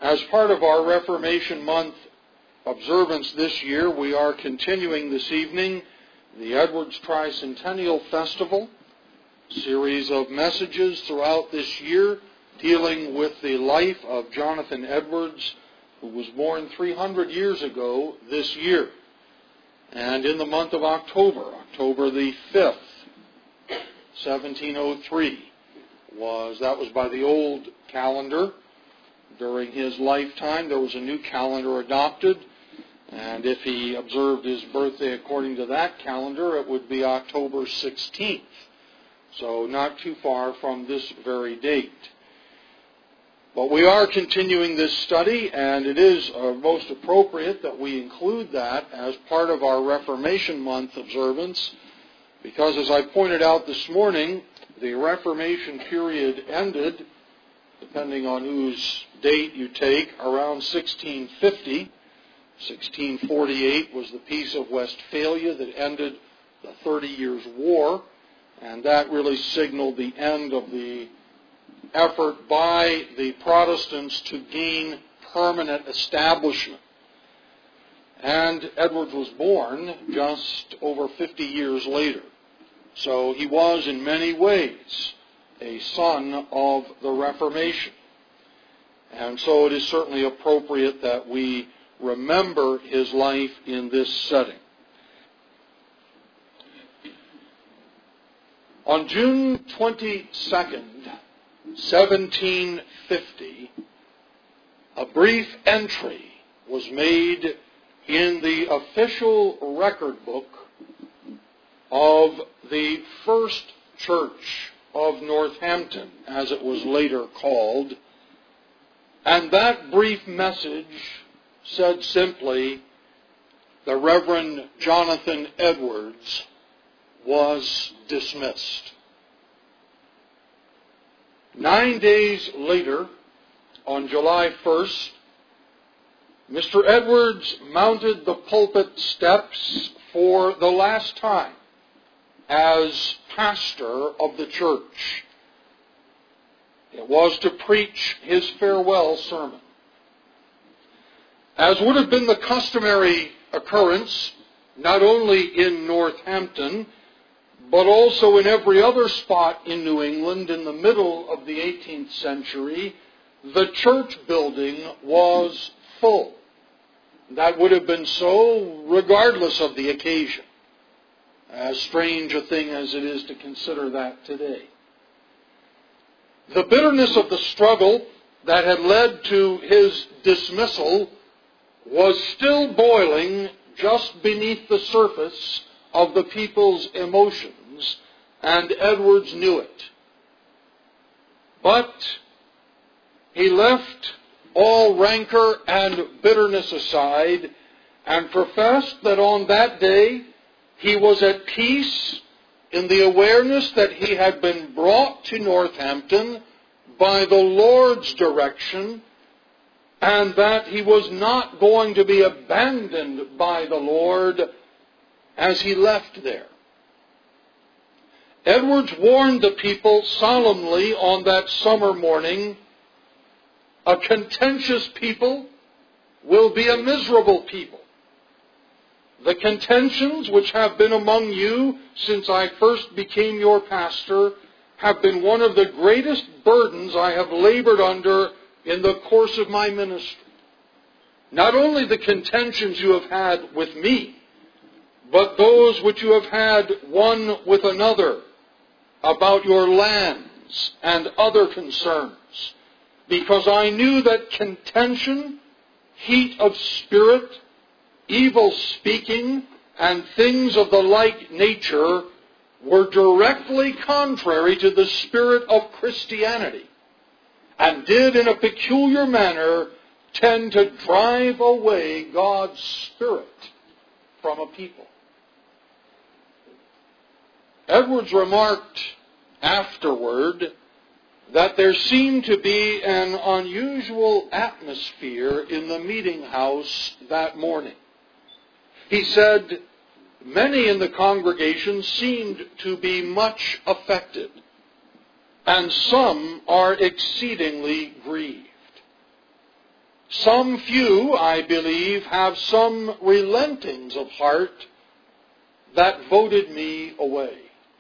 As part of our Reformation Month observance this year, we are continuing this evening the Edwards Tricentennial Festival, series of messages throughout this year dealing with the life of Jonathan Edwards, who was born 300 years ago this year. And in the month of October the 5th, 1703, that was by the old calendar. During his lifetime, there was a new calendar adopted, and if he observed his birthday according to that calendar, it would be October 16th. So not too far from this very date. But we are continuing this study, and it is most appropriate that we include that as part of our Reformation Month observance, because as I pointed out this morning, the Reformation period ended, depending on whose date you take, around 1650. 1648 was the Peace of Westphalia that ended the 30 Years' War, and that really signaled the end of the effort by the Protestants to gain permanent establishment. And Edwards was born just over 50 years later. So he was in many ways a son of the Reformation. And so it is certainly appropriate that we remember his life in this setting. On June 22nd, 1750, a brief entry was made in the official record book of the First Church of Northampton, as it was later called, and that brief message said simply, the Reverend Jonathan Edwards was dismissed. 9 days later, on July 1st, Mr. Edwards mounted the pulpit steps for the last time as pastor of the church. It was to preach his farewell sermon. As would have been the customary occurrence, not only in Northampton, but also in every other spot in New England in the middle of the 18th century, the church building was full. That would have been so regardless of the occasion, as strange a thing as it is to consider that today. The bitterness of the struggle that had led to his dismissal was still boiling just beneath the surface of the people's emotions, and Edwards knew it. But he left all rancor and bitterness aside and professed that on that day he was at peace in the awareness that he had been brought to Northampton by the Lord's direction, and that he was not going to be abandoned by the Lord as he left there. Edwards warned the people solemnly on that summer morning, a contentious people will be a miserable people. The contentions which have been among you since I first became your pastor have been one of the greatest burdens I have labored under in the course of my ministry. Not only the contentions you have had with me, but those which you have had one with another about your lands and other concerns, because I knew that contention, heat of spirit, evil speaking, and things of the like nature were directly contrary to the spirit of Christianity, and did in a peculiar manner tend to drive away God's Spirit from a people. Edwards remarked afterward that there seemed to be an unusual atmosphere in the meeting house that morning. He said, many in the congregation seemed to be much affected, and some are exceedingly grieved. Some few, I believe, have some relentings of heart that voted me away.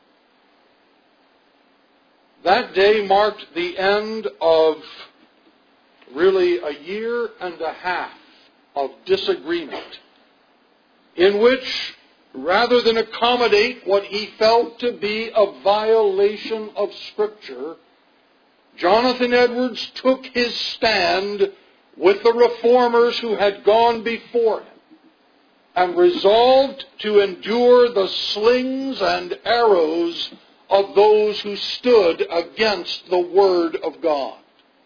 That day marked the end of really a year and a half of disagreement, in which, rather than accommodate what he felt to be a violation of Scripture, Jonathan Edwards took his stand with the reformers who had gone before him and resolved to endure the slings and arrows of those who stood against the Word of God.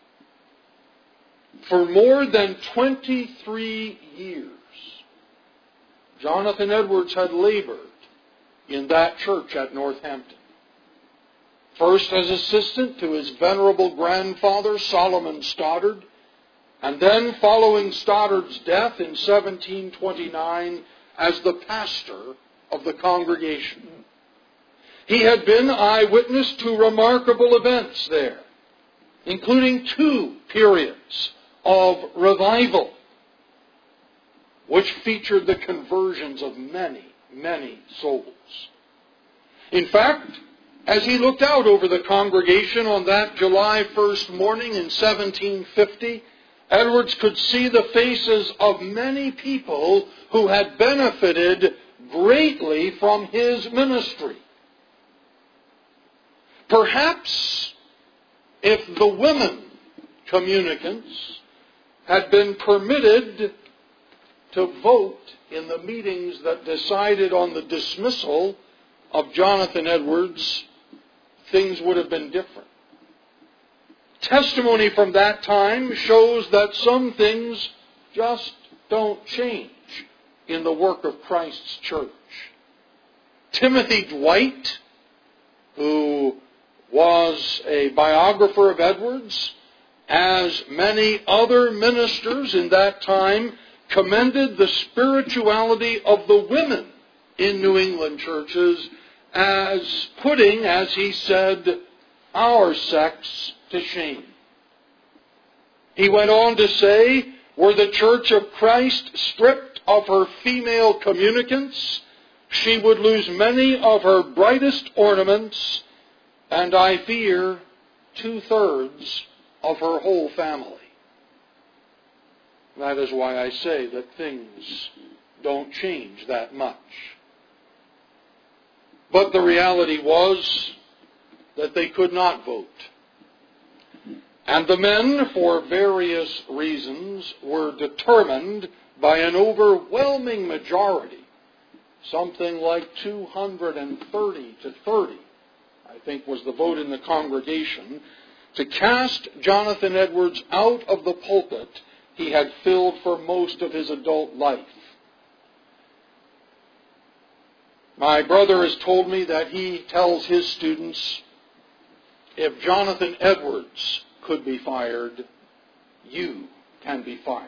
For more than 23 years, Jonathan Edwards had labored in that church at Northampton. First as assistant to his venerable grandfather, Solomon Stoddard, and then, following Stoddard's death in 1729, as the pastor of the congregation. He had been eyewitness to remarkable events there, including 2 periods of revival, which featured the conversions of many, many souls. In fact, as he looked out over the congregation on that July 1st morning in 1750, Edwards could see the faces of many people who had benefited greatly from his ministry. Perhaps if the women communicants had been permitted to vote in the meetings that decided on the dismissal of Jonathan Edwards, things would have been different. Testimony from that time shows that some things just don't change in the work of Christ's church. Timothy Dwight, who was a biographer of Edwards, as many other ministers in that time, commended the spirituality of the women in New England churches as putting, as he said, our sex to shame. He went on to say, were the Church of Christ stripped of her female communicants, she would lose many of her brightest ornaments, and I fear 2/3 of her whole family. That is why I say that things don't change that much. But the reality was that they could not vote. And the men, for various reasons, were determined by an overwhelming majority, something like 230 to 30, I think was the vote in the congregation, to cast Jonathan Edwards out of the pulpit he had filled for most of his adult life. My brother has told me that he tells his students, if Jonathan Edwards could be fired, you can be fired.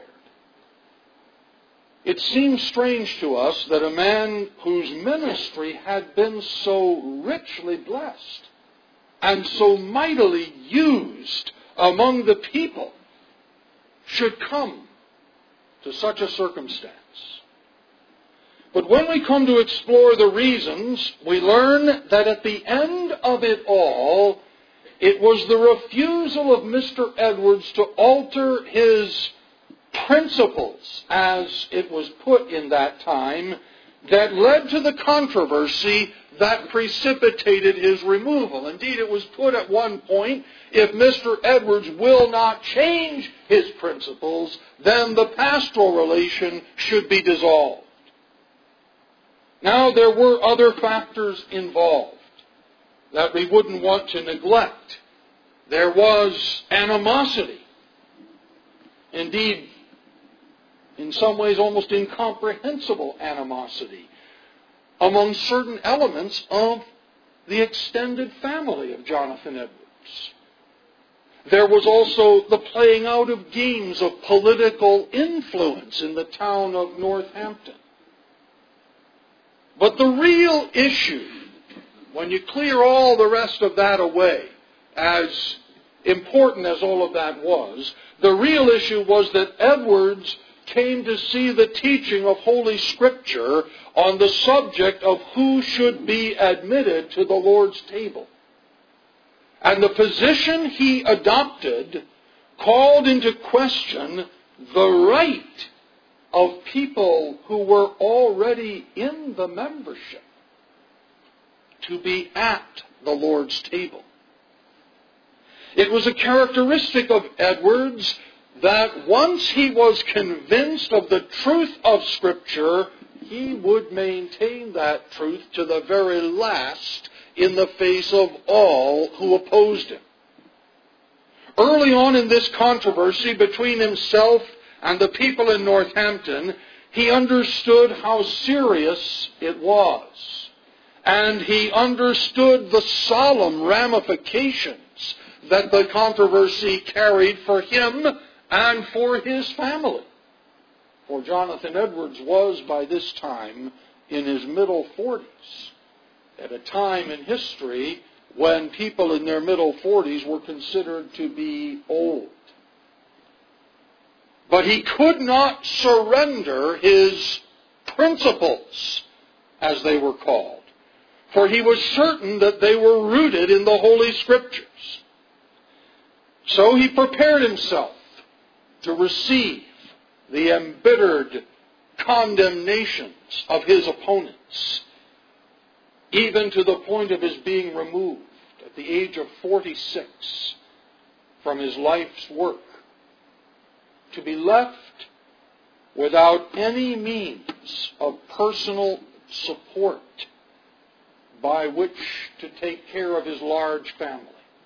It seems strange to us that a man whose ministry had been so richly blessed and so mightily used among the people should come to such a circumstance. But when we come to explore the reasons, we learn that at the end of it all, it was the refusal of Mr. Edwards to alter his principles, as it was put in that time, that led to the controversy that precipitated his removal. Indeed, it was put at one point, if Mr. Edwards will not change his principles, then the pastoral relation should be dissolved. Now, there were other factors involved that we wouldn't want to neglect. There was animosity. Indeed, in some ways almost incomprehensible animosity among certain elements of the extended family of Jonathan Edwards. There was also the playing out of games of political influence in the town of Northampton. But the real issue, when you clear all the rest of that away, as important as all of that was, the real issue was that Edwards came to see the teaching of Holy Scripture on the subject of who should be admitted to the Lord's table. And the position he adopted called into question the right of people who were already in the membership to be at the Lord's table. It was a characteristic of Edwards that once he was convinced of the truth of Scripture, he would maintain that truth to the very last in the face of all who opposed him. Early on in this controversy between himself and the people in Northampton, he understood how serious it was. And he understood the solemn ramifications that the controversy carried for him and for his family. For Jonathan Edwards was by this time in his middle 40s, at a time in history when people in their middle 40s were considered to be old. But he could not surrender his principles, as they were called, for he was certain that they were rooted in the Holy Scriptures. So he prepared himself to receive the embittered condemnations of his opponents, even to the point of his being removed at the age of 46 from his life's work, to be left without any means of personal support by which to take care of his large family.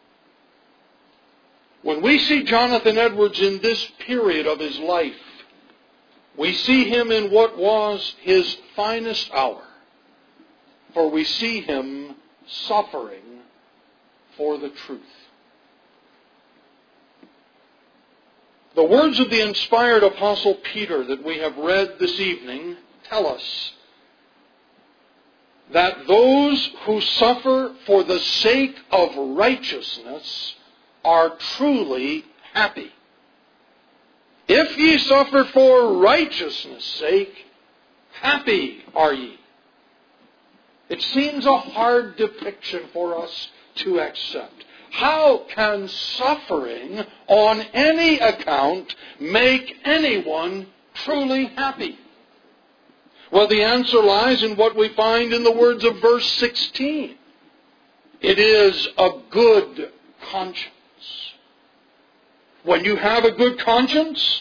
When we see Jonathan Edwards in this period of his life, we see him in what was his finest hour, for we see him suffering for the truth. The words of the inspired Apostle Peter that we have read this evening tell us that those who suffer for the sake of righteousness are truly happy. If ye suffer for righteousness' sake, happy are ye. It seems a hard depiction for us to accept. How can suffering on any account make anyone truly happy? Well, the answer lies in what we find in the words of verse 16. It is a good conscience. When you have a good conscience,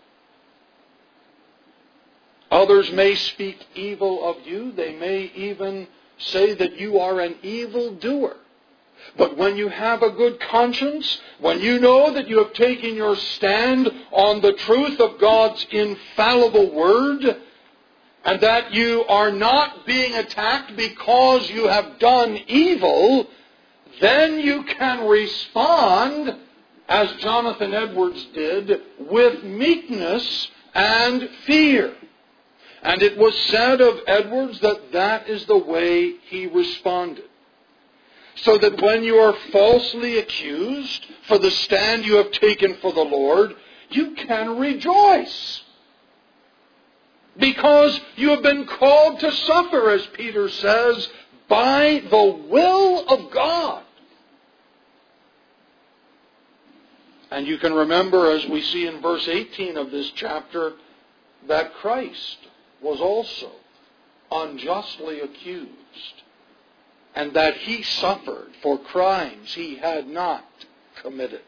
others may speak evil of you. They may even say that you are an evildoer. But when you have a good conscience, when you know that you have taken your stand on the truth of God's infallible Word, and that you are not being attacked because you have done evil, then you can respond, as Jonathan Edwards did, with meekness and fear. And it was said of Edwards that that is the way he responded. So that when you are falsely accused for the stand you have taken for the Lord, you can rejoice. Because you have been called to suffer, as Peter says, by the will of God. And you can remember, as we see in verse 18 of this chapter, that Christ was also unjustly accused, and that he suffered for crimes he had not committed.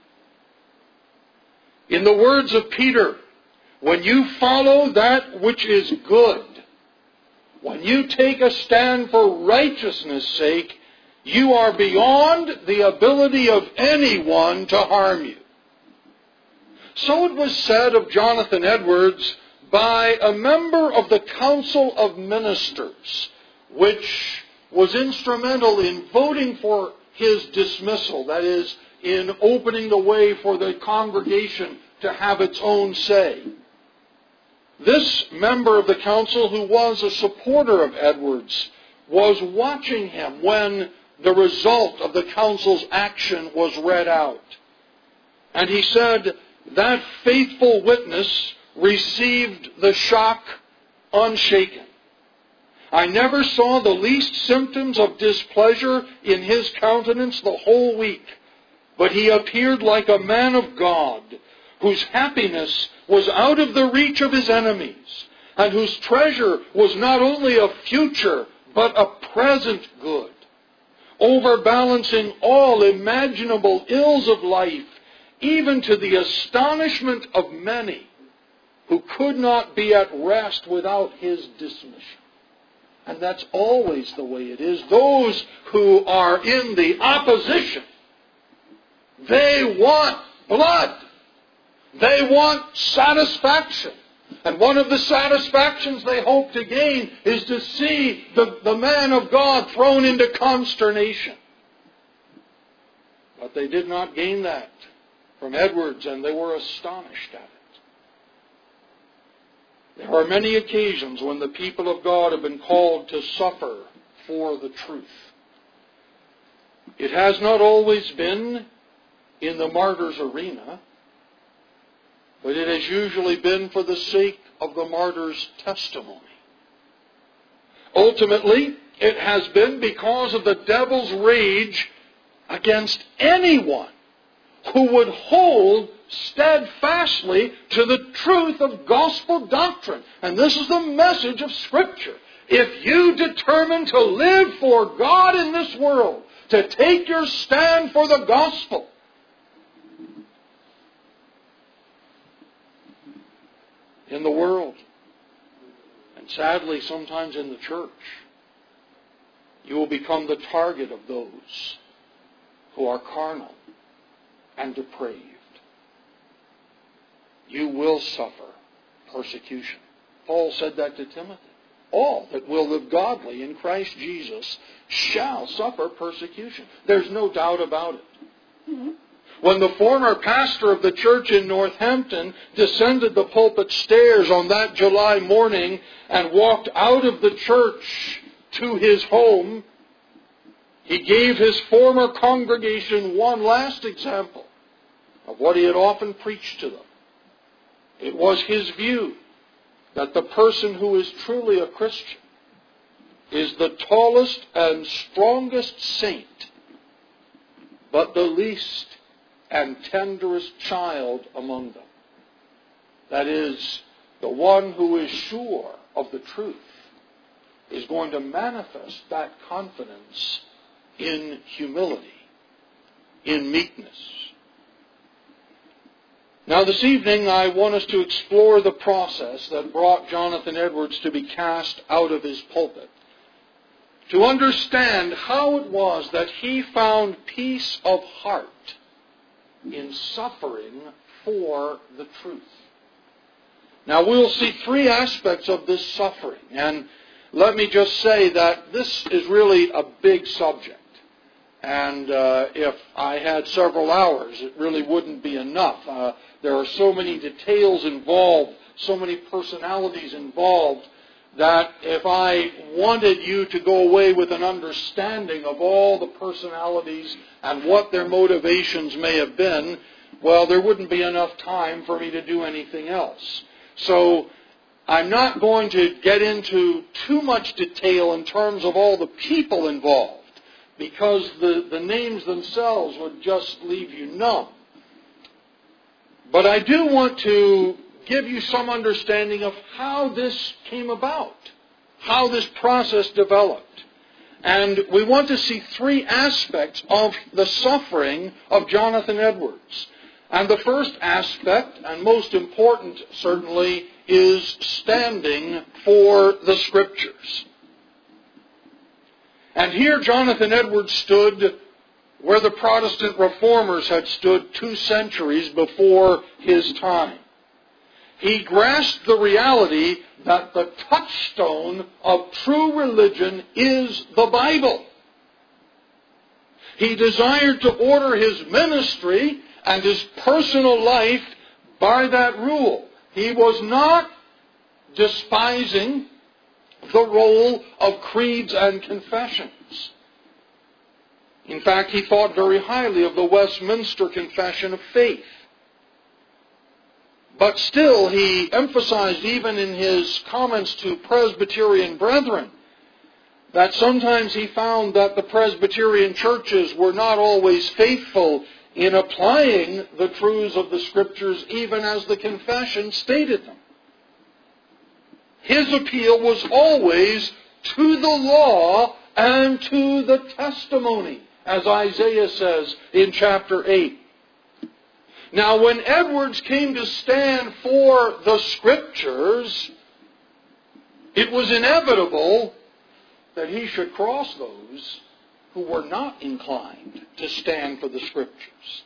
In the words of Peter, when you follow that which is good, when you take a stand for righteousness' sake, you are beyond the ability of anyone to harm you. So it was said of Jonathan Edwards by a member of the Council of Ministers, which was instrumental in voting for his dismissal, that is, in opening the way for the congregation to have its own say. This member of the council, who was a supporter of Edwards, was watching him when the result of the council's action was read out. And he said, that faithful witness received the shock unshaken. I never saw the least symptoms of displeasure in his countenance the whole week, but he appeared like a man of God, whose happiness was out of the reach of his enemies, and whose treasure was not only a future, but a present good, overbalancing all imaginable ills of life, even to the astonishment of many who could not be at rest without his dismission. And that's always the way it is. Those who are in the opposition, they want blood. They want satisfaction. And one of the satisfactions they hope to gain is to see the man of God thrown into consternation. But they did not gain that from Edwards, and they were astonished at it. There are many occasions when the people of God have been called to suffer for the truth. It has not always been in the martyr's arena, but it has usually been for the sake of the martyr's testimony. Ultimately, it has been because of the devil's rage against anyone who would hold steadfastly to the truth of gospel doctrine. And this is the message of Scripture. If you determine to live for God in this world, to take your stand for the gospel, in the world, and sadly sometimes in the church, you will become the target of those who are carnal and depraved. You will suffer persecution. Paul said that to Timothy. All that will live godly in Christ Jesus shall suffer persecution. There's no doubt about it. Mm-hmm. When the former pastor of the church in Northampton descended the pulpit stairs on that July morning and walked out of the church to his home, he gave his former congregation one last example of what he had often preached to them. It was his view that the person who is truly a Christian is the tallest and strongest saint, but the least and tenderest child among them. That is, the one who is sure of the truth is going to manifest that confidence in humility, in meekness. Now this evening I want us to explore the process that brought Jonathan Edwards to be cast out of his pulpit, to understand how it was that he found peace of heart in suffering for the truth. Now we'll see three aspects of this suffering, and let me just say that this is really a big subject. And if I had several hours, it really wouldn't be enough. There are so many details involved, so many personalities involved, that if I wanted you to go away with an understanding of all the personalities and what their motivations may have been, well, there wouldn't be enough time for me to do anything else. So I'm not going to get into too much detail in terms of all the people involved, because the names themselves would just leave you numb. But I do want to give you some understanding of how this came about, how this process developed. And we want to see three aspects of the suffering of Jonathan Edwards. And the first aspect, and most important certainly, is standing for the Scriptures. And here Jonathan Edwards stood where the Protestant reformers had stood 2 centuries before his time. He grasped the reality that the touchstone of true religion is the Bible. He desired to order his ministry and his personal life by that rule. He was not despising the role of creeds and confessions. In fact, he thought very highly of the Westminster Confession of Faith. But still, he emphasized, even in his comments to Presbyterian brethren, that sometimes he found that the Presbyterian churches were not always faithful in applying the truths of the Scriptures even as the confession stated them. His appeal was always to the law and to the testimony, as Isaiah says in chapter 8. Now, when Edwards came to stand for the Scriptures, it was inevitable that he should cross those who were not inclined to stand for the Scriptures.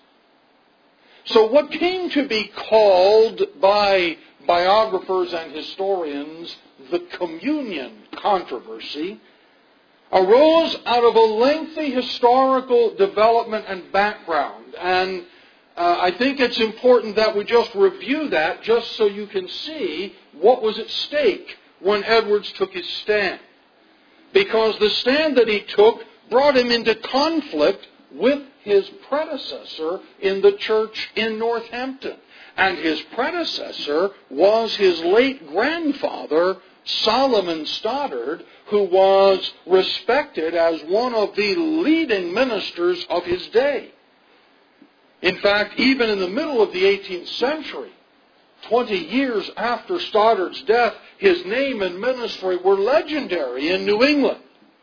So what came to be called by biographers and historians the communion controversy arose out of a lengthy historical development and background. And I think it's important that we just review that just so you can see what was at stake when Edwards took his stand. Because the stand that he took brought him into conflict with his predecessor in the church in Northampton. And his predecessor was his late grandfather, Solomon Stoddard, who was respected as one of the leading ministers of his day. In fact, even in the middle of the 18th century, 20 years after Stoddard's death, his name and ministry were legendary in New England.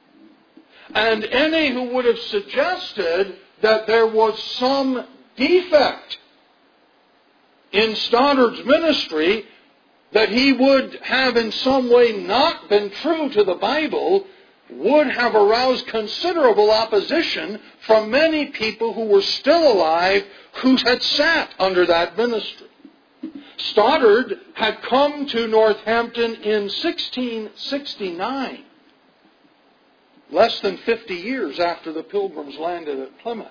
And any who would have suggested that there was some defect in Stoddard's ministry, that he would have in some way not been true to the Bible, would have aroused considerable opposition from many people who were still alive who had sat under that ministry. Stoddard had come to Northampton in 1669, less than 50 years after the Pilgrims landed at Plymouth.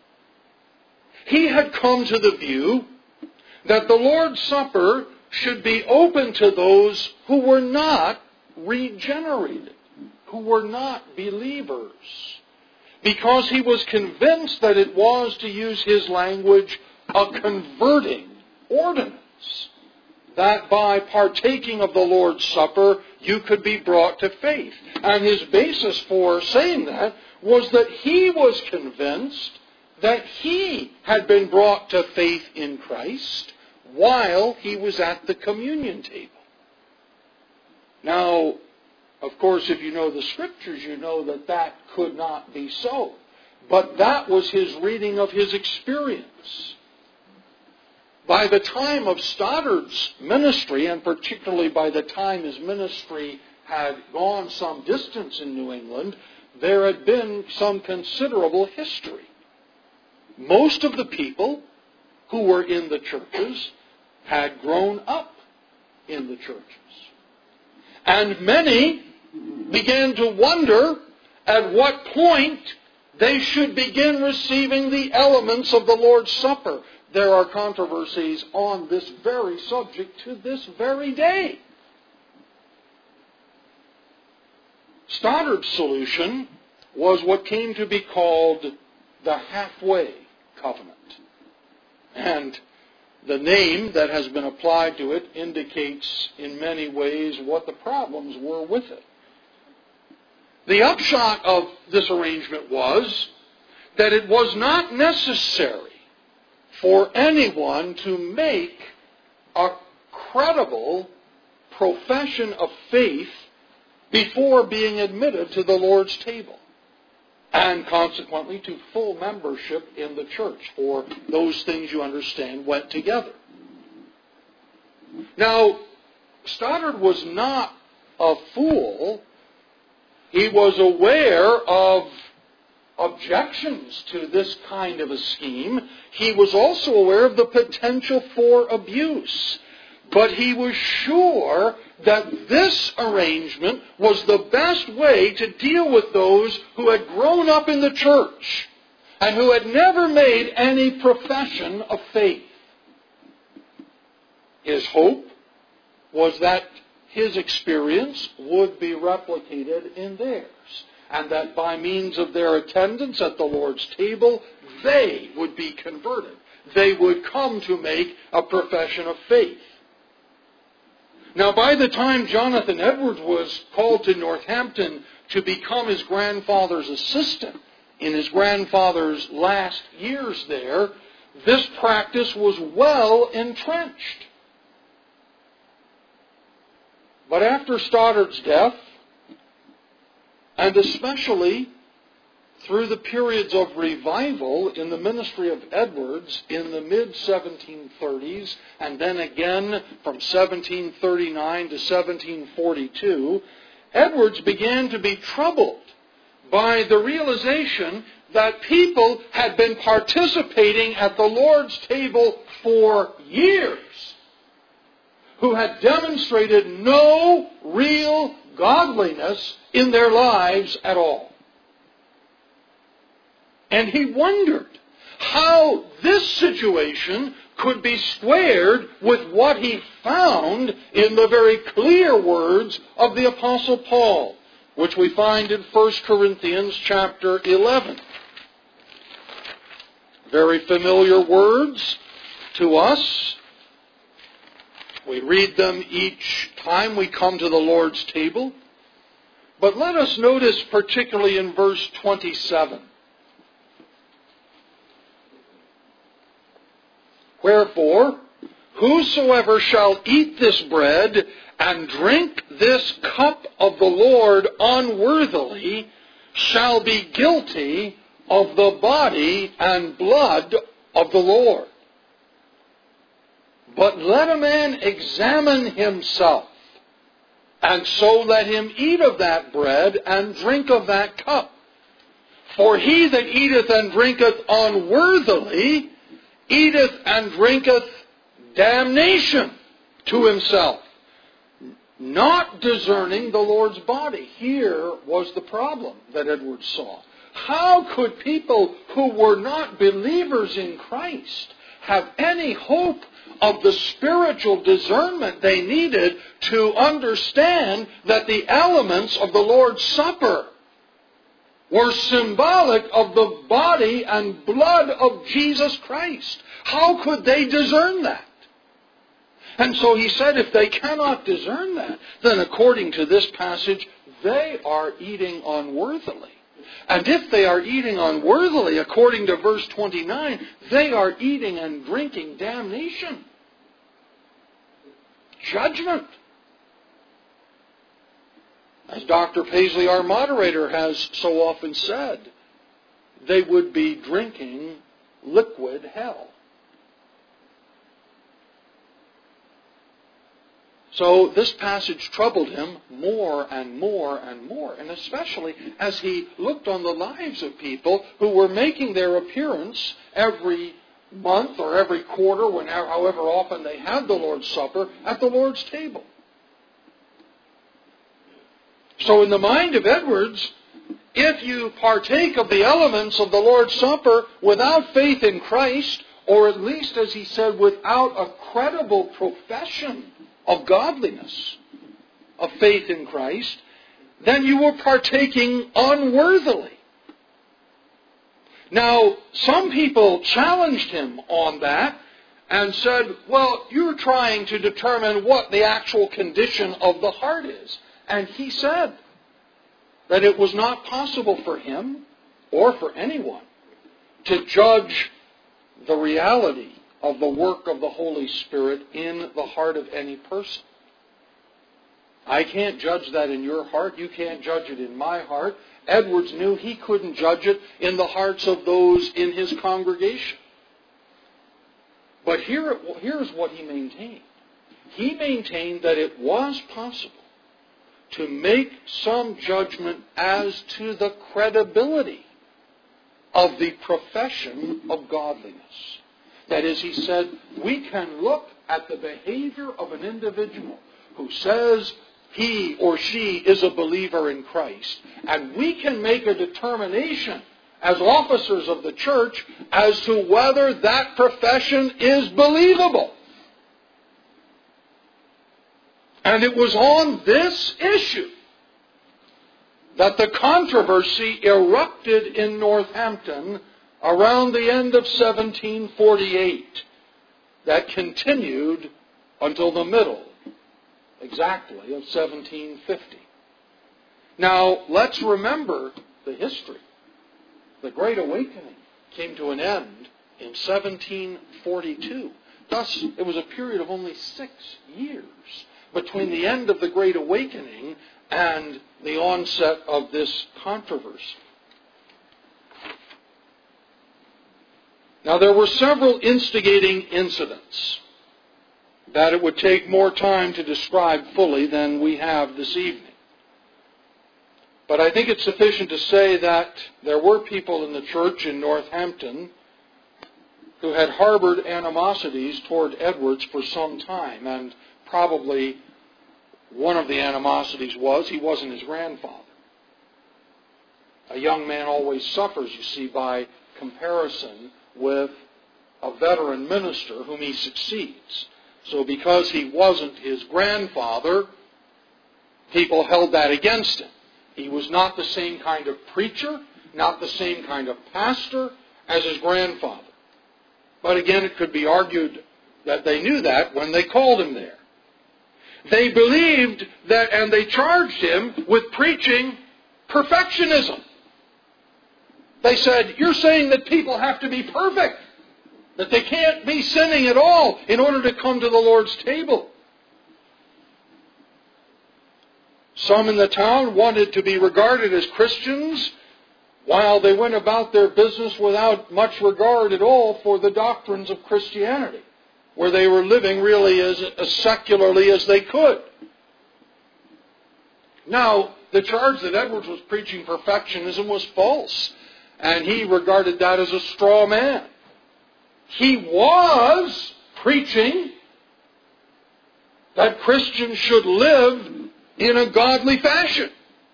He had come to the view that the Lord's Supper should be open to those who were not regenerated, who were not believers, because he was convinced that it was, to use his language, a converting ordinance, that by partaking of the Lord's Supper you could be brought to faith. And his basis for saying that was that he was convinced that he had been brought to faith in Christ while he was at the communion table. Now, of course, if you know the Scriptures, you know that that could not be so. But that was his reading of his experience. By the time of Stoddard's ministry, and particularly by the time his ministry had gone some distance in New England, there had been some considerable history. Most of the people who were in the churches had grown up in the churches. And many began to wonder at what point they should begin receiving the elements of the Lord's Supper. There are controversies on this very subject to this very day. Stoddard's solution was what came to be called the halfway covenant. And the name that has been applied to it indicates in many ways what the problems were with it. The upshot of this arrangement was that it was not necessary for anyone to make a credible profession of faith before being admitted to the Lord's table, and consequently to full membership in the church, for those things, you understand, went together. Now, Stoddard was not a fool. He was aware of objections to this kind of a scheme. He was also aware of the potential for abuse. But he was sure that this arrangement was the best way to deal with those who had grown up in the church and who had never made any profession of faith. His hope was that his experience would be replicated in theirs. and that by means of their attendance at the Lord's table, they would be converted. They would come to make a profession of faith. Now, by the time Jonathan Edwards was called to Northampton to become his grandfather's assistant in his grandfather's last years there, this practice was well entrenched. But after Stoddard's death, and especially through the periods of revival in the ministry of Edwards in the mid-1730s, and then again from 1739 to 1742, Edwards began to be troubled by the realization that people had been participating at the Lord's table for years who had demonstrated no real godliness in their lives at all. And he wondered how this situation could be squared with what he found in the very clear words of the Apostle Paul, which we find in 1 Corinthians chapter 11. Very familiar words to us. We read them each time we come to the Lord's table. But let us notice particularly in verse 27. Wherefore, whosoever shall eat this bread and drink this cup of the Lord unworthily shall be guilty of the body and blood of the Lord. But let a man examine himself, and so let him eat of that bread and drink of that cup. For he that eateth and drinketh unworthily eateth and drinketh damnation to himself, not discerning the Lord's body. Here was the problem that Edwards saw. How could people who were not believers in Christ have any hope of the spiritual discernment they needed to understand that the elements of the Lord's Supper were symbolic of the body and blood of Jesus Christ? How could they discern that? And so he said, if they cannot discern that, then according to this passage, they are eating unworthily. And if they are eating unworthily, according to verse 29, they are eating and drinking damnation. Judgment. As Dr. Paisley, our moderator, has so often said, they would be drinking liquid hell. So this passage troubled him more and more and more, and especially as he looked on the lives of people who were making their appearance every month or every quarter, however often they had the Lord's Supper, at the Lord's table. So in the mind of Edwards, if you partake of the elements of the Lord's Supper without faith in Christ, or at least, as he said, without a credible profession of godliness, of faith in Christ, then you were partaking unworthily. Now, some people challenged him on that and said, well, you're trying to determine what the actual condition of the heart is. And he said that it was not possible for him or for anyone to judge the reality of the work of the Holy Spirit in the heart of any person. I can't judge that in your heart. You can't judge it in my heart. Edwards knew he couldn't judge it in the hearts of those in his congregation. But here's what he maintained. He maintained that it was possible to make some judgment as to the credibility of the profession of godliness. That is, he said, we can look at the behavior of an individual who says he or she is a believer in Christ, and we can make a determination as officers of the church as to whether that profession is believable. And it was on this issue that the controversy erupted in Northampton around the end of 1748 that continued until the middle, exactly, of 1750. Now, let's remember the history. The Great Awakening came to an end in 1742. Thus, it was a period of only 6 years between the end of the Great Awakening and the onset of this controversy. Now, there were several instigating incidents that it would take more time to describe fully than we have this evening. But I think it's sufficient to say that there were people in the church in Northampton who had harbored animosities toward Edwards for some time, and probably one of the animosities was he wasn't his grandfather. A young man always suffers, you see, by comparison with a veteran minister whom he succeeds. So because he wasn't his grandfather, people held that against him. He was not the same kind of preacher, not the same kind of pastor as his grandfather. But again, it could be argued that they knew that when they called him there. They believed that, and they charged him with preaching perfectionism. They said, you're saying that people have to be perfect, that they can't be sinning at all in order to come to the Lord's table. Some in the town wanted to be regarded as Christians while they went about their business without much regard at all for the doctrines of Christianity, where they were living really as secularly as they could. Now, the charge that Edwards was preaching perfectionism was false, and he regarded that as a straw man. He was preaching that Christians should live in a godly fashion,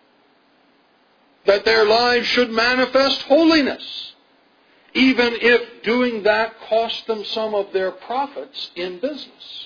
that their lives should manifest holiness, even if doing that cost them some of their profits in business.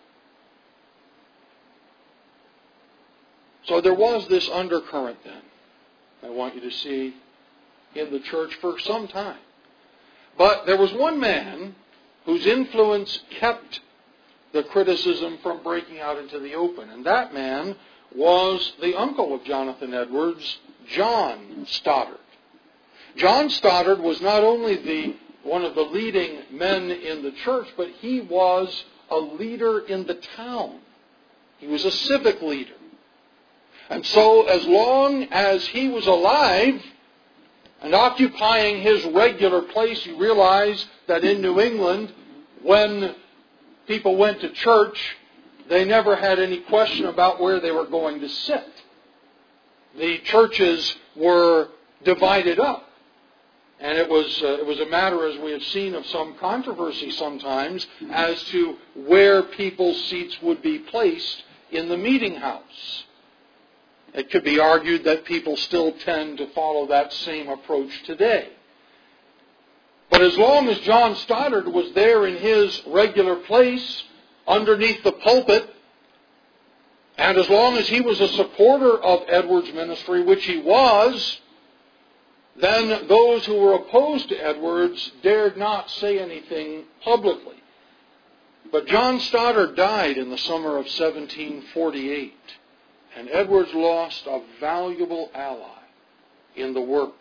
So there was this undercurrent then, I want you to see, in the church for some time. But there was one man whose influence kept the criticism from breaking out into the open, and that man was the uncle of Jonathan Edwards, John Stoddard. John Stoddard was not only one of the leading men in the church, but he was a leader in the town. He was a civic leader. And so as long as he was alive and occupying his regular place, you realize that in New England, when people went to church, they never had any question about where they were going to sit. The churches were divided up. And it was a matter, as we have seen, of some controversy sometimes as to where people's seats would be placed in the meeting house. It could be argued that people still tend to follow that same approach today. But as long as John Stoddard was there in his regular place, underneath the pulpit, and as long as he was a supporter of Edwards' ministry, which he was, then those who were opposed to Edwards dared not say anything publicly. But John Stoddard died in the summer of 1748, and Edwards lost a valuable ally in the work.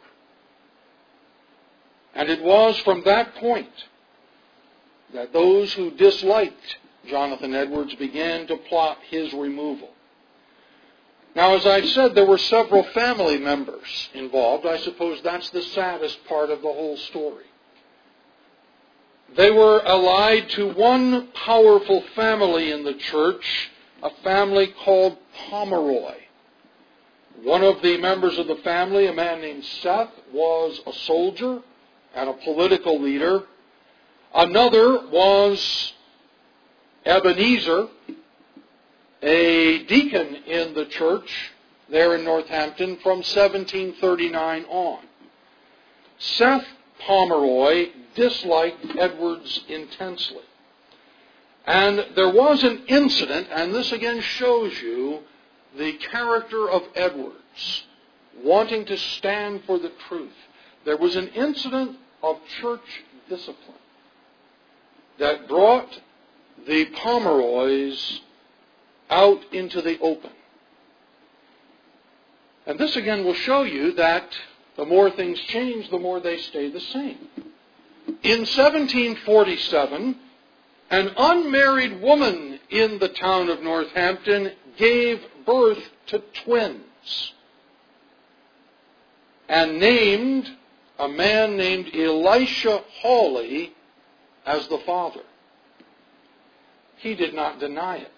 And it was from that point that those who disliked Jonathan Edwards began to plot his removal. Now, as I said, there were several family members involved. I suppose that's the saddest part of the whole story. They were allied to one powerful family in the church, a family called Pomeroy. One of the members of the family, a man named Seth, was a soldier and a political leader. Another was Ebenezer, a deacon in the church there in Northampton from 1739 on. Seth Pomeroy disliked Edwards intensely. And there was an incident, and this again shows you the character of Edwards, wanting to stand for the truth. There was an incident of church discipline that brought the Pomeroys out into the open. And this again will show you that the more things change, the more they stay the same. In 1747, an unmarried woman in the town of Northampton gave birth to twins and named a man named Elisha Hawley as the father. He did not deny it.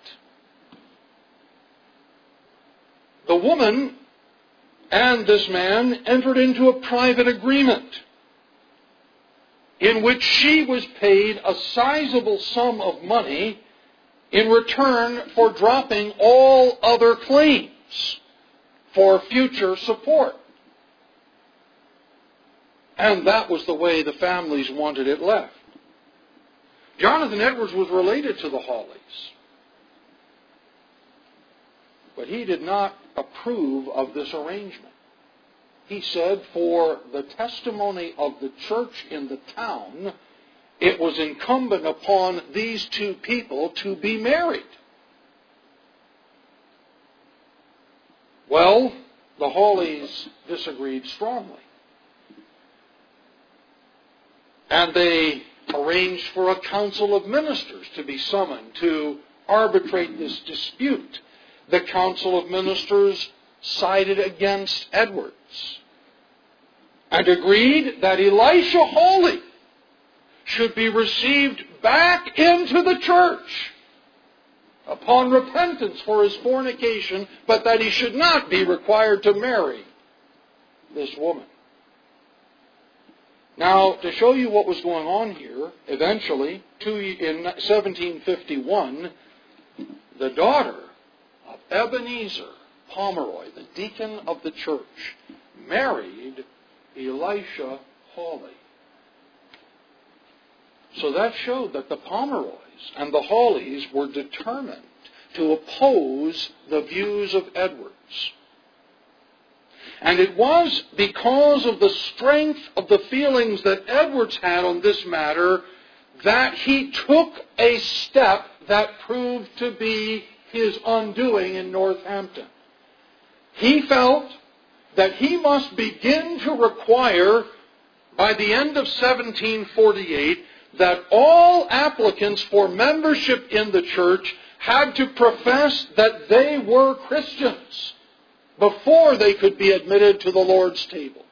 The woman and this man entered into a private agreement in which she was paid a sizable sum of money in return for dropping all other claims for future support. And that was the way the families wanted it left. Jonathan Edwards was related to the Hawleys, but he did not approve of this arrangement. He said for the testimony of the church in the town, it was incumbent upon these two people to be married. Well, the Hawleys disagreed strongly. And they arranged for a council of ministers to be summoned to arbitrate this dispute. The council of ministers sided against Edwards and agreed that Elisha Hawley should be received back into the church upon repentance for his fornication, but that he should not be required to marry this woman. Now, to show you what was going on here, eventually, in 1751, the daughter of Ebenezer Pomeroy, the deacon of the church, married Elisha Hawley. So that showed that the Pomeroys and the Hawleys were determined to oppose the views of Edwards. And it was because of the strength of the feelings that Edwards had on this matter that he took a step that proved to be his undoing in Northampton. He felt that he must begin to require, by the end of 1748, that all applicants for membership in the church had to profess that they were Christians before they could be admitted to the Lord's table.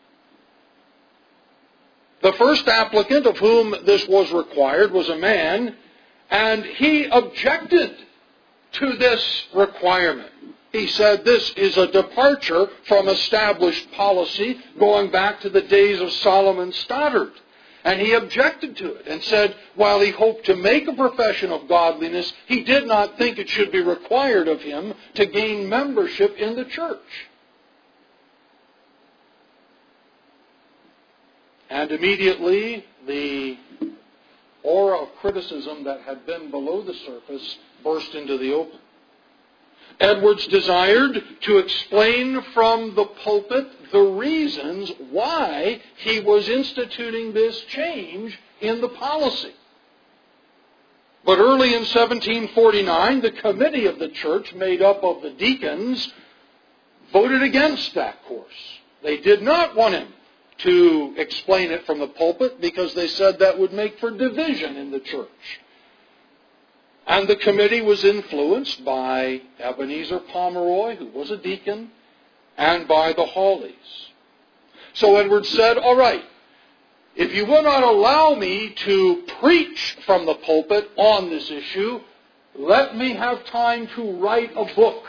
The first applicant of whom this was required was a man, and he objected to this requirement. He said this is a departure from established policy going back to the days of Solomon Stoddard. And he objected to it and said, while he hoped to make a profession of godliness, he did not think it should be required of him to gain membership in the church. And immediately, the aura of criticism that had been below the surface burst into the open. Edwards desired to explain from the pulpit the reasons why he was instituting this change in the policy. But early in 1749, the committee of the church, made up of the deacons, voted against that course. They did not want him to explain it from the pulpit because they said that would make for division in the church. And the committee was influenced by Ebenezer Pomeroy, who was a deacon, and by the Hawleys. So Edwards said, all right, if you will not allow me to preach from the pulpit on this issue, let me have time to write a book.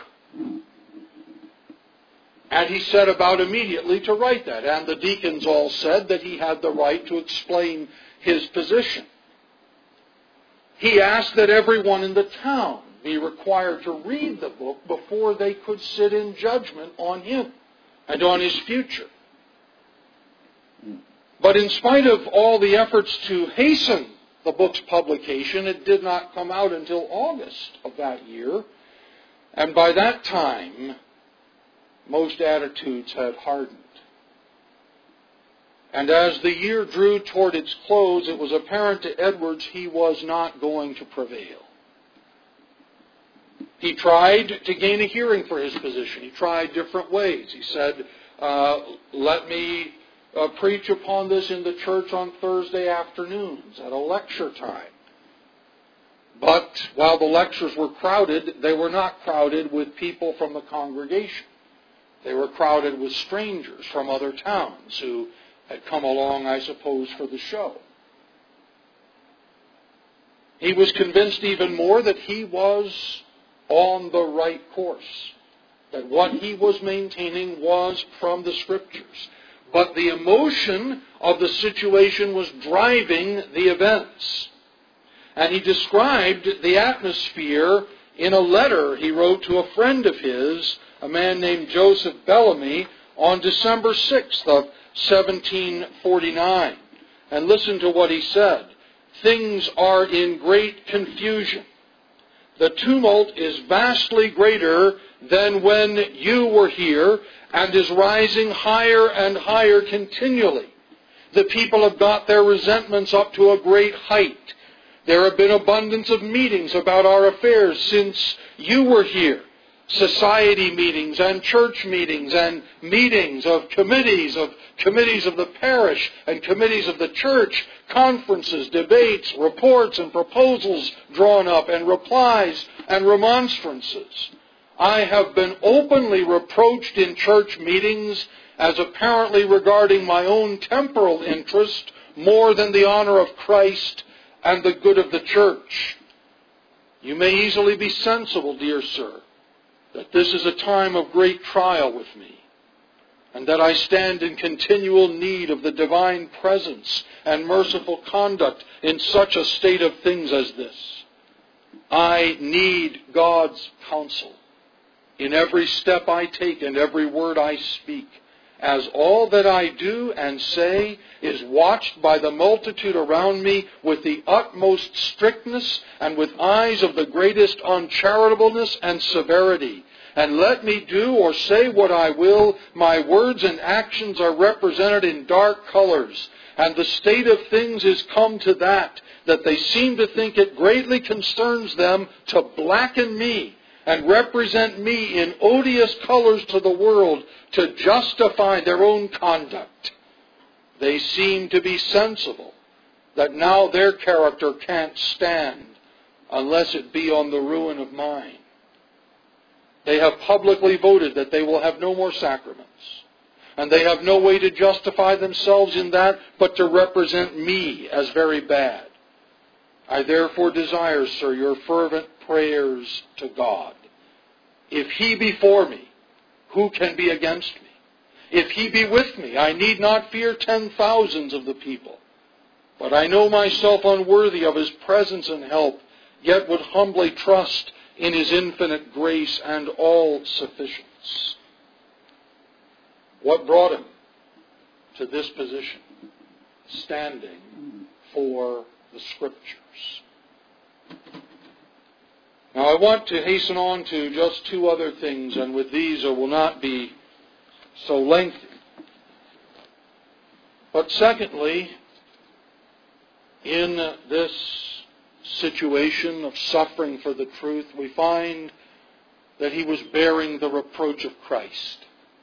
And he set about immediately to write that. And the deacons all said that he had the right to explain his position. He asked that everyone in the town be required to read the book before they could sit in judgment on him and on his future. But in spite of all the efforts to hasten the book's publication, it did not come out until August of that year. And by that time, most attitudes had hardened. And as the year drew toward its close, it was apparent to Edwards he was not going to prevail. He tried to gain a hearing for his position. He tried different ways. He said, let me preach upon this in the church on Thursday afternoons at a lecture time. But while the lectures were crowded, they were not crowded with people from the congregation. They were crowded with strangers from other towns who had come along, I suppose, for the show. He was convinced even more that he was on the right course, that what he was maintaining was from the Scriptures. But the emotion of the situation was driving the events. And he described the atmosphere in a letter he wrote to a friend of his, a man named Joseph Bellamy, on December 6th of 1749. And listen to what he said. Things are in great confusion. The tumult is vastly greater than when you were here and is rising higher and higher continually. The people have got their resentments up to a great height. There have been abundance of meetings about our affairs since you were here. Society meetings and church meetings and meetings of committees of the parish and committees of the church, conferences, debates, reports and proposals drawn up, and replies and remonstrances. I have been openly reproached in church meetings as apparently regarding my own temporal interest more than the honor of Christ and the good of the church. You may easily be sensible, dear sir, that this is a time of great trial with me, and that I stand in continual need of the divine presence and merciful conduct in such a state of things as this. I need God's counsel in every step I take and every word I speak, as all that I do and say is watched by the multitude around me with the utmost strictness and with eyes of the greatest uncharitableness and severity. And let me do or say what I will, my words and actions are represented in dark colors. And the state of things is come to that they seem to think it greatly concerns them to blacken me and represent me in odious colors to the world to justify their own conduct. They seem to be sensible that now their character can't stand unless it be on the ruin of mine. They have publicly voted that they will have no more sacraments. And they have no way to justify themselves in that but to represent me as very bad. I therefore desire, sir, your fervent prayers to God. If He be for me, who can be against me? If He be with me, I need not fear 10,000s of the people. But I know myself unworthy of His presence and help, yet would humbly trust in His infinite grace and all sufficiency. What brought him to this position? Standing for the Scriptures. Now I want to hasten on to just two other things, and with these I will not be so lengthy. But secondly, in this situation of suffering for the truth, we find that he was bearing the reproach of Christ.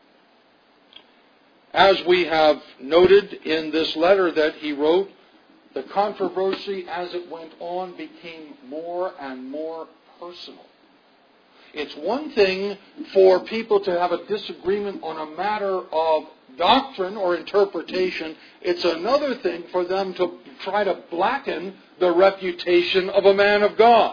As we have noted in this letter that he wrote, the controversy as it went on became more and more personal. It's one thing for people to have a disagreement on a matter of doctrine or interpretation. It's another thing for them to try to blacken the reputation of a man of God.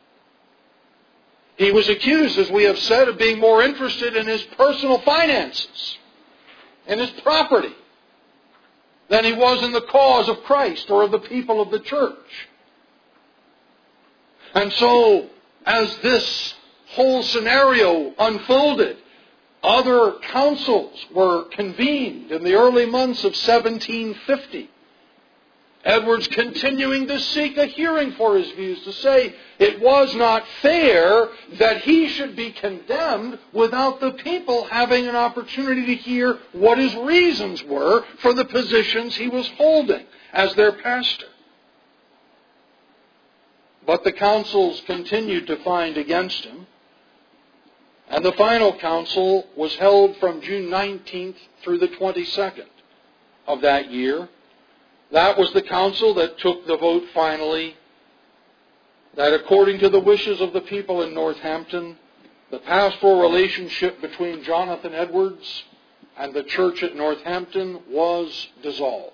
He was accused, as we have said, of being more interested in his personal finances, in his property, than he was in the cause of Christ or of the people of the church. And so, as this whole scenario unfolded, other councils were convened in the early months of 1750. Edwards continuing to seek a hearing for his views, to say it was not fair that he should be condemned without the people having an opportunity to hear what his reasons were for the positions he was holding as their pastor. But the councils continued to find against him, and the final council was held from June 19th through the 22nd of that year. That was the council that took the vote finally that according to the wishes of the people in Northampton, the pastoral relationship between Jonathan Edwards and the church at Northampton was dissolved.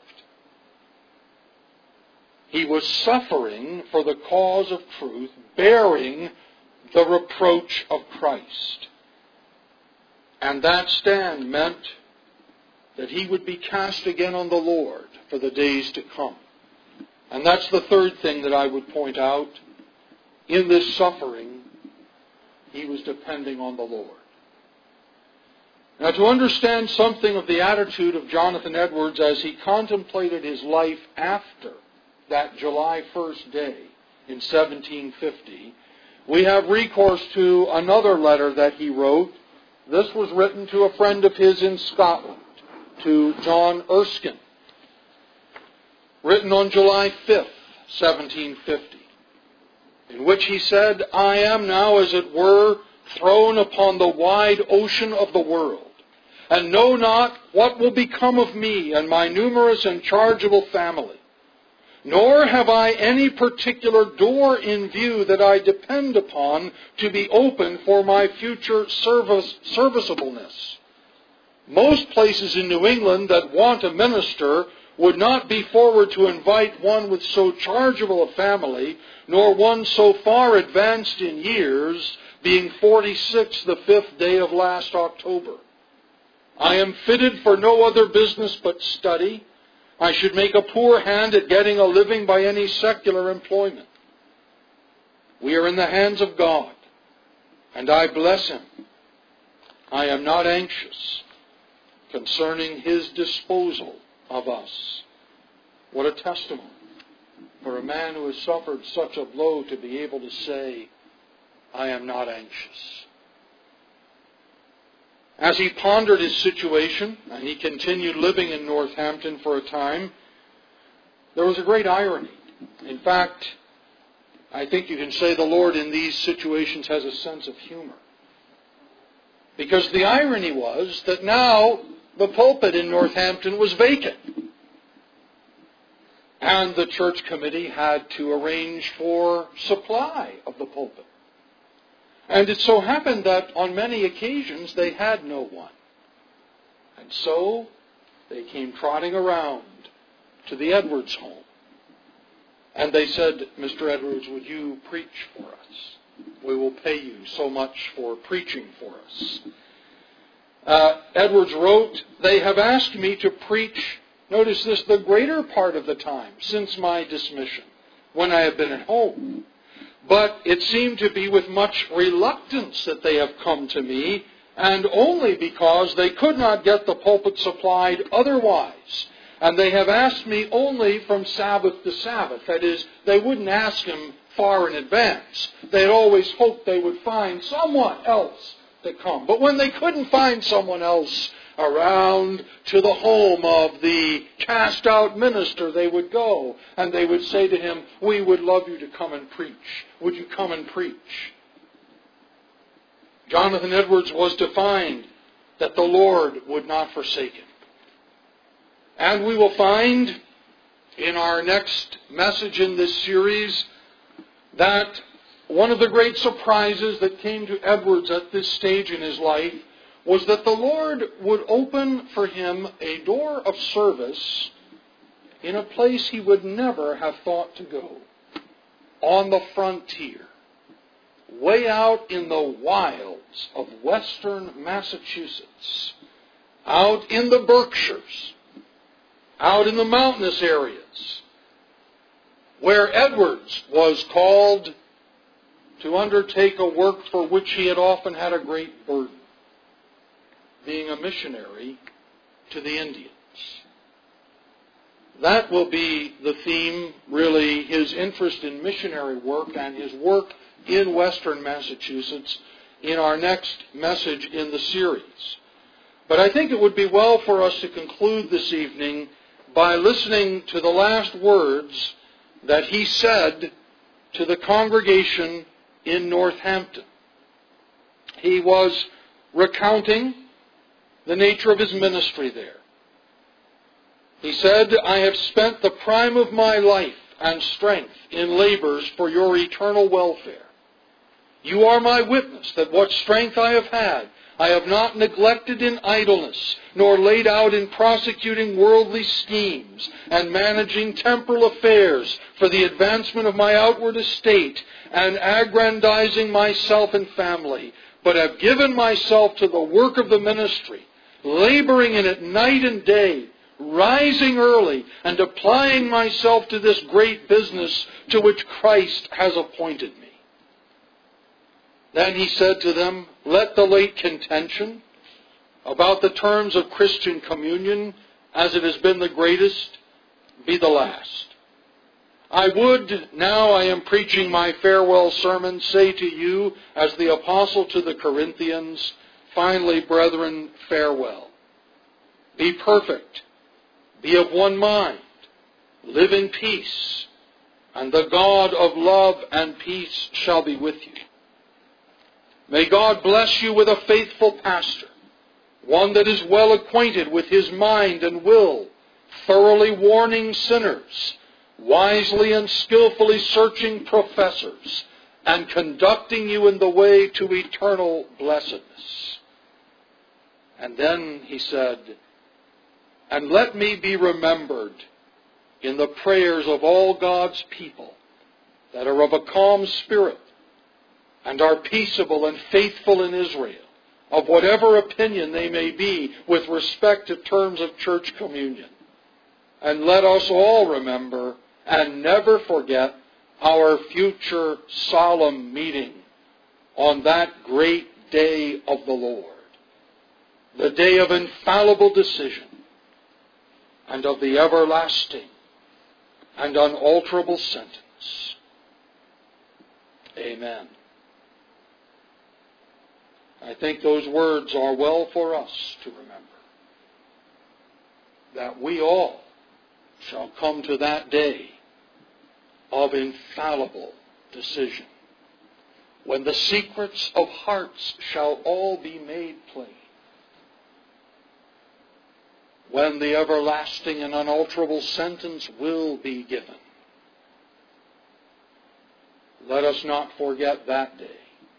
He was suffering for the cause of truth, bearing the reproach of Christ. And that stand meant that he would be cast again on the Lord for the days to come. And that's the third thing that I would point out. In this suffering, he was depending on the Lord. Now, to understand something of the attitude of Jonathan Edwards as he contemplated his life after that July 1st day in 1750, we have recourse to another letter that he wrote. This was written to a friend of his in Scotland, to John Erskine, written on July 5th, 1750, in which he said, "I am now, as it were, thrown upon the wide ocean of the world, and know not what will become of me and my numerous and chargeable family. Nor have I any particular door in view that I depend upon to be open for my future serviceableness. Most places in New England that want a minister would not be forward to invite one with so chargeable a family, nor one so far advanced in years, being 46 the 5th day of last October. I am fitted for no other business but study. I should make a poor hand at getting a living by any secular employment. We are in the hands of God, and I bless Him. I am not anxious concerning His disposal of us." What a testimony for a man who has suffered such a blow to be able to say, "I am not anxious." As he pondered his situation, and he continued living in Northampton for a time, there was a great irony. In fact, I think you can say the Lord in these situations has a sense of humor. Because the irony was that now the pulpit in Northampton was vacant. And the church committee had to arrange for supply of the pulpit. And it so happened that on many occasions they had no one. And so they came trotting around to the Edwards home. And they said, "Mr. Edwards, would you preach for us? We will pay you so much for preaching for us." Edwards wrote, "They have asked me to preach," notice this, "the greater part of the time since my dismission, when I have been at home. But it seemed to be with much reluctance that they have come to me, and only because they could not get the pulpit supplied otherwise. And they have asked me only from Sabbath to Sabbath." That is, they wouldn't ask him far in advance. They had always hoped they would find someone else to come. But when they couldn't find someone else around to the home of the cast-out minister, they would go and they would say to him, "We would love you to come and preach. Would you come and preach?" Jonathan Edwards was to find that the Lord would not forsake him. And we will find in our next message in this series that one of the great surprises that came to Edwards at this stage in his life was that the Lord would open for him a door of service in a place he would never have thought to go. On the frontier, way out in the wilds of western Massachusetts, out in the Berkshires, out in the mountainous areas, where Edwards was called to undertake a work for which he had often had a great burden, being a missionary to the Indians. That will be the theme, really, his interest in missionary work and his work in Western Massachusetts in our next message in the series. But I think it would be well for us to conclude this evening by listening to the last words that he said to the congregation in Northampton. He was recounting the nature of his ministry there. He said, "I have spent the prime of my life and strength in labors for your eternal welfare. You are my witness that what strength I have not neglected in idleness, nor laid out in prosecuting worldly schemes and managing temporal affairs for the advancement of my outward estate and aggrandizing myself and family, but have given myself to the work of the ministry, laboring in it night and day, rising early and applying myself to this great business to which Christ has appointed me." Then he said to them, "Let the late contention about the terms of Christian communion, as it has been the greatest, be the last. I would, now I am preaching my farewell sermon, say to you, as the apostle to the Corinthians, finally, brethren, farewell. Be perfect. Be of one mind, live in peace, and the God of love and peace shall be with you. May God bless you with a faithful pastor, one that is well acquainted with his mind and will, thoroughly warning sinners, wisely and skillfully searching professors, and conducting you in the way to eternal blessedness." And then he said, "And let me be remembered in the prayers of all God's people that are of a calm spirit and are peaceable and faithful in Israel, of whatever opinion they may be with respect to terms of church communion. And let us all remember and never forget our future solemn meeting on that great day of the Lord, the day of infallible decision, and of the everlasting and unalterable sentence. Amen." I think those words are well for us to remember, that we all shall come to that day of infallible decision, when the secrets of hearts shall all be made plain, when the everlasting and unalterable sentence will be given. Let us not forget that day.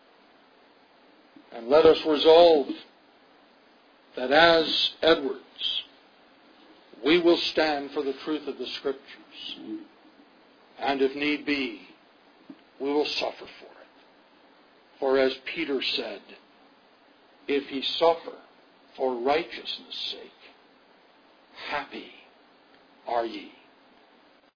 And let us resolve that as Edwards, we will stand for the truth of the Scriptures. And if need be, we will suffer for it. For as Peter said, "If ye suffer for righteousness' sake, happy are ye."